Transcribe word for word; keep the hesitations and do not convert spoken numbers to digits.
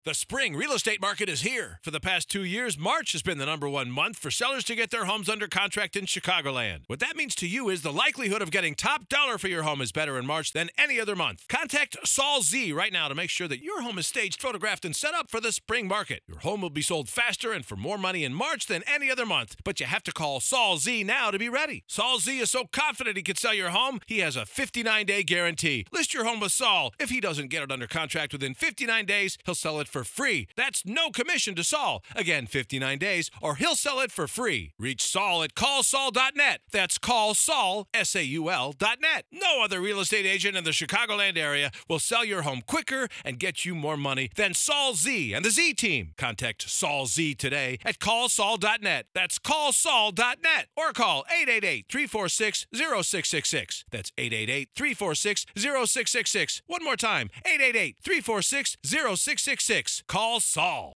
The spring real estate market is here. For the past two years, March has been the number one month for sellers to get their homes under contract in Chicagoland. What that means to you is the likelihood of getting top dollar for your home is better in March than any other month. Contact Saul Z right now to make sure that your home is staged, photographed, and set up for the spring market. Your home will be sold faster and for more money in March than any other month, but you have to call Saul Z now to be ready. Saul Z is so confident he can sell your home, he has a fifty-nine day guarantee. List your home with Saul. If he doesn't get it under contract within fifty-nine days, he'll sell it for free. That's no commission to Saul. Again, fifty-nine days, or he'll sell it for free. Reach Saul at call saul dot net. That's call saul, S A U L, dot net. No other real estate agent in the Chicagoland area will sell your home quicker and get you more money than Saul Z and the Z team. Contact Saul Z today at call saul dot net. That's call saul dot net. Or call eight eight eight, three four six, zero six six six. That's eight eight eight, three four six, zero six six six. One more time, eight eight eight, three four six, zero six six six. Call Saul.